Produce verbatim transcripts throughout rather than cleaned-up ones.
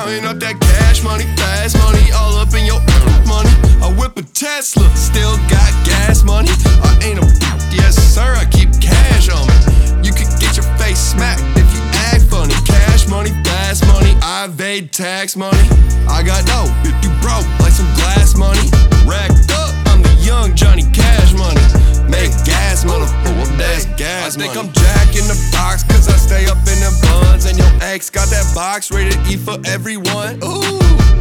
Counting up that cash money, fast money, all up in your money. I whip a Tesla, still got gas money. I ain't a yes sir, I keep cash on me. You could get your face smacked if you act funny. Cash money, fast money, I evade tax money. I got dough if you broke, like some glass money. Racked up, I'm the young Johnny Cash money. Make gas, motherfucker, that's gas money. I think I'm Jack in the box, cause I stay up in them buns. And your ex got that box rated E for everyone. Ooh,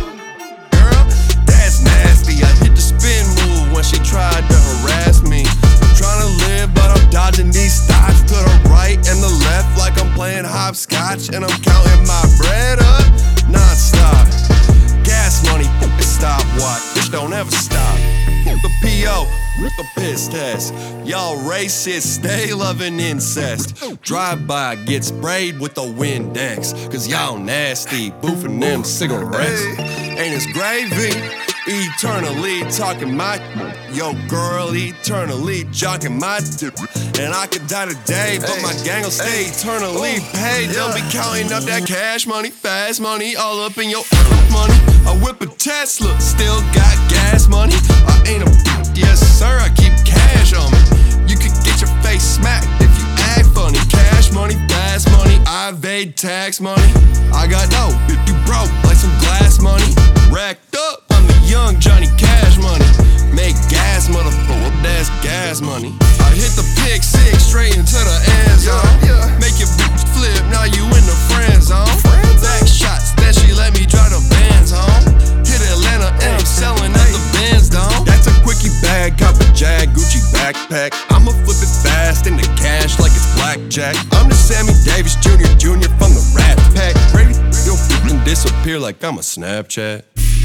girl, that's nasty. I hit the spin move when she tried to harass me. I'm trying to live, but I'm dodging these stocks to the right and the left like I'm playing hopscotch. And I'm counting my bread up non-stop. Gas money, stopwatch, bitch don't ever stop. The P O, the piss test. Y'all racist, stay loving incest. Drive-by, get sprayed with the Windex. Cause y'all nasty, boofing them cigarettes. Ain't it's gravy, eternally talking my yo girl, eternally jocking my dip. And I could die today, but my gang will stay eternally paid. They'll be counting up that cash money, fast money, all up in your money. I whip a Tesla, still got gas money. I ain't a yes sir, I keep cash on me. You could get your face smacked if you act funny. Cash money, fast money, I evade tax money. I got dough if you broke, like some glass money. Racked up, I'm the young Johnny Cash money. Make gas, motherfucker, that's gas money. I hit the pick six straight into the end zone. Make your bitch flip, now you in the friend zone. Back shots, then she let me drive the Benz home. Hit Atlanta and I'm selling at the Benz dome. That's a quickie bag, cop a Jag, Gucci backpack. I'ma flip it fast into cash like it's blackjack. I'm the Sammy Davis Junior Junior from the Rat Pack. Ready? You'll fucking disappear like I'm a Snapchat.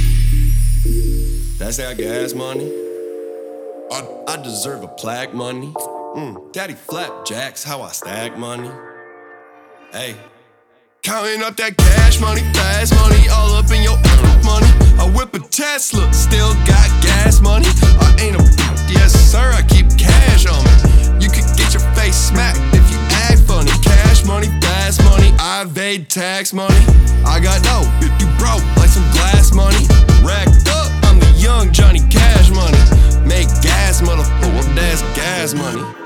That's that gas money. I, I deserve a plaque money. Mm, Daddy flapjacks, how I stack money. Hey, counting up that cash money, fast money, all up in your money. I whip a Tesla, still got gas money. I ain't a yes sir, I keep cash on me. You could get your face smacked if you act funny. Cash money, fast money, I evade tax money. I got dough if you broke, like some glass money. Racked up, I'm the young Johnny Cash money. Make gas, motherfucker, that's gas money.